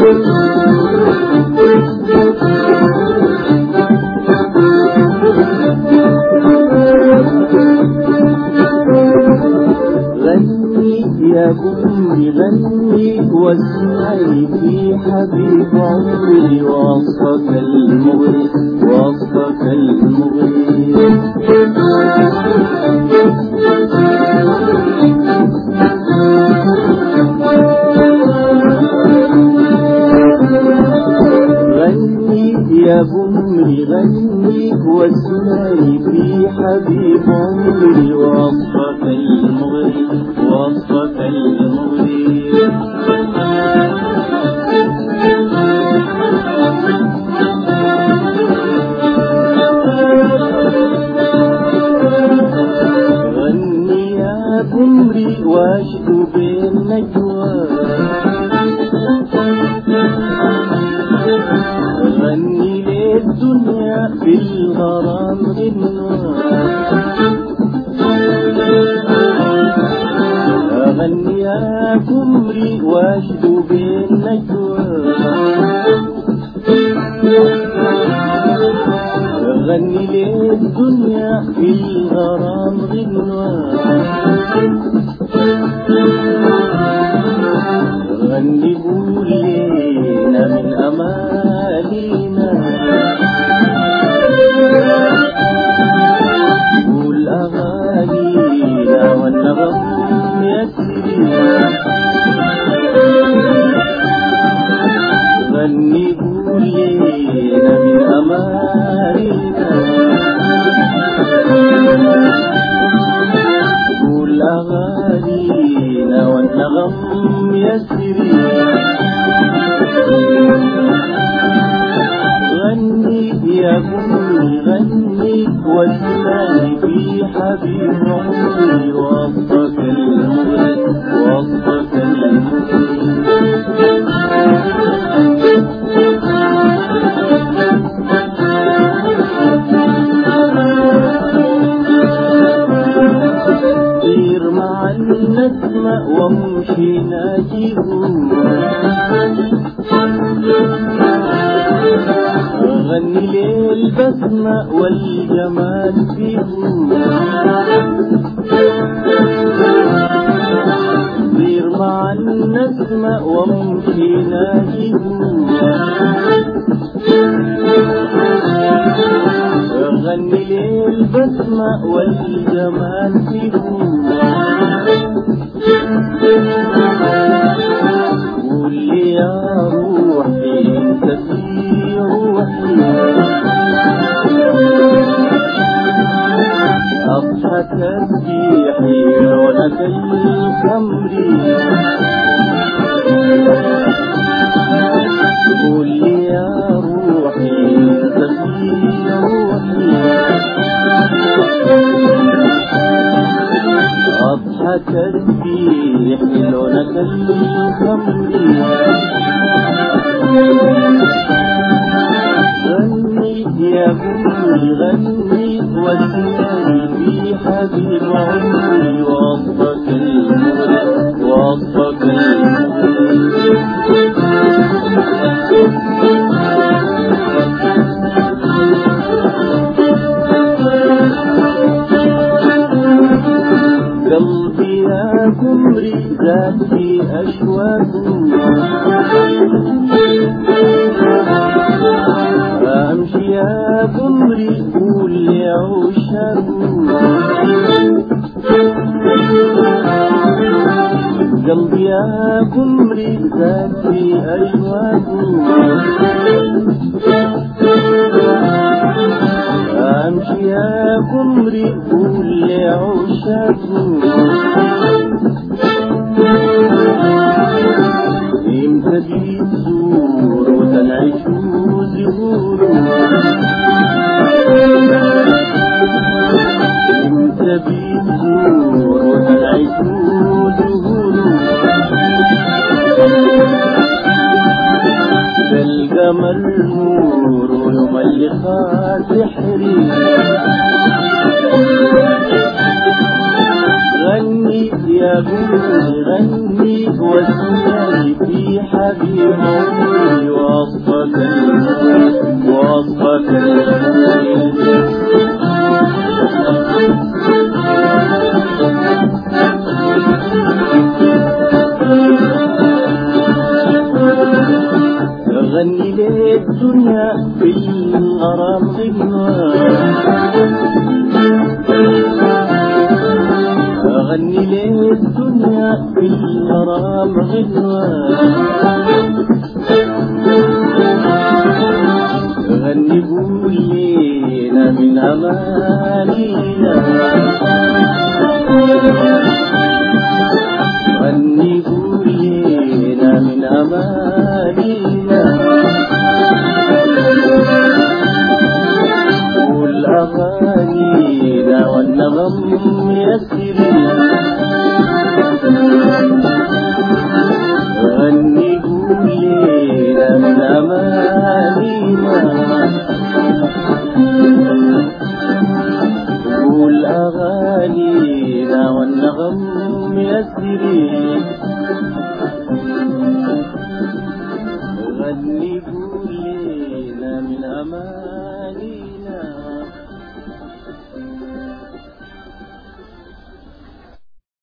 يا قومي غني واسمعي في حبيب عمري وصفك المغري وصفك المغري غني يا قومي غني واسمعي في حبيب عمري وصفك المغري وصفك المغري غني يا قمري واشدو بالنجوى غني للدنيا بالغرام غنوى غني يا قمري واشدو بالنجوى غني للدنيا في الغرام غنوى غني قولينا من أمالينا قول أغانينا والنغم غني قولينا من أمالينا قول أغانينا والنغم يسري غني يا قومي غني واسمعي في حبيب عمري وصفك المغري وصفك المغري طير مع النسمة وامشي ناجيهم غني للبسمة والجمال فيهم طير مع النسمة وامشي ناجيهم غني للبسمة والجمال فيهم قول لي يا روحي انت في روحي أضحى تسبيحي لونك الخمري قول لي يا روحي انت في روحي أضحى تسبيحي لونك الخمري غني يا قومي غني واسمعي في حبيب عمري وصفك المغري وصفك المغري قلبي يا قمري زاد في أشواقه أمشي يا قمري قول لي عشاقه قلبي يا قمري زاد في أشواقه أمشي يا قمري قول لي عشاقه امتى بتزور وتنعش زهور امتى بتزور وتنعش زهور كالقمر نور يوم اللقاء سحري غني يا قومي غني واسمعي في حبيب عمري غني للدنيا بالغرام غنوة غني للدنيا بالغرام غنوة غني قول لينا من أمانينا غني قول لينا من أمانينا قول أغانينا والنغم يسرنا